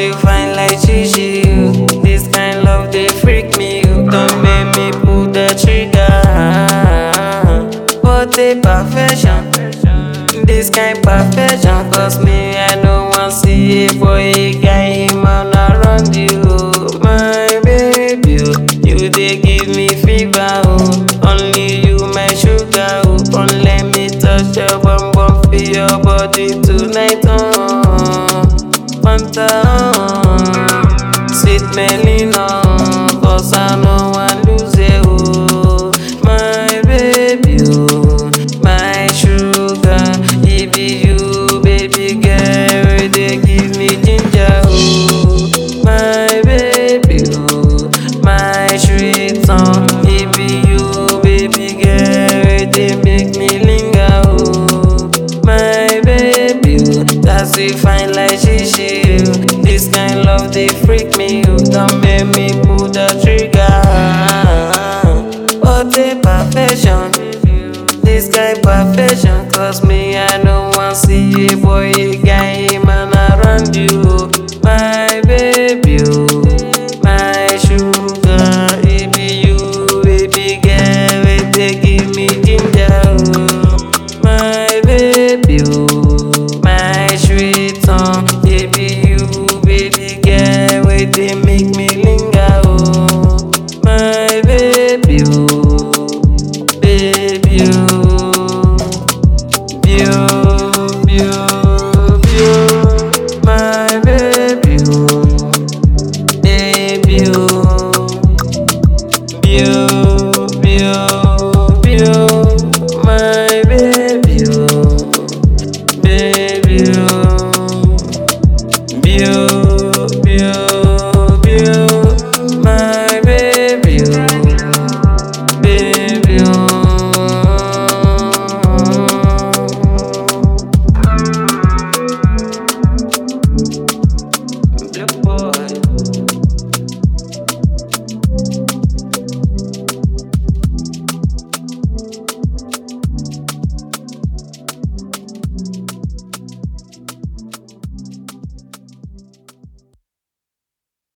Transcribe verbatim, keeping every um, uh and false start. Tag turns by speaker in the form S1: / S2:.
S1: you fine like Gigi. This kind love they freak me. You don't make me pull the trigger. What a perfection. This kind perfection. Cause me I don't want see a boy guy him on around you. My baby, you they give me fever. Oh. Only you my sugar. Oh. Don't let me touch your bum bum for your body tonight. Oh. Fanta, oh. Sweet Melina. Cause I know I lose you. Oh. My baby, oh. My sugar. It be you, baby girl. They give me ginger. Oh. My baby, oh. My sweet song. It be you, baby girl. They make me linger. Oh. My baby, oh. That's it fine like Gigi. This kind love they freak me. Oh. Don't make me pull the trigger. What a perfection. This guy perfection. Cause me I don't want see a boy guy man around you. My baby, oh. My sugar. It be you, baby girl. Wait, they give me ginger. Oh. My baby, oh. My sweet song. It be you, baby girl. Wait, they make me linger. Oh. My baby, oh. Baby, oh. Bio, bio, bio.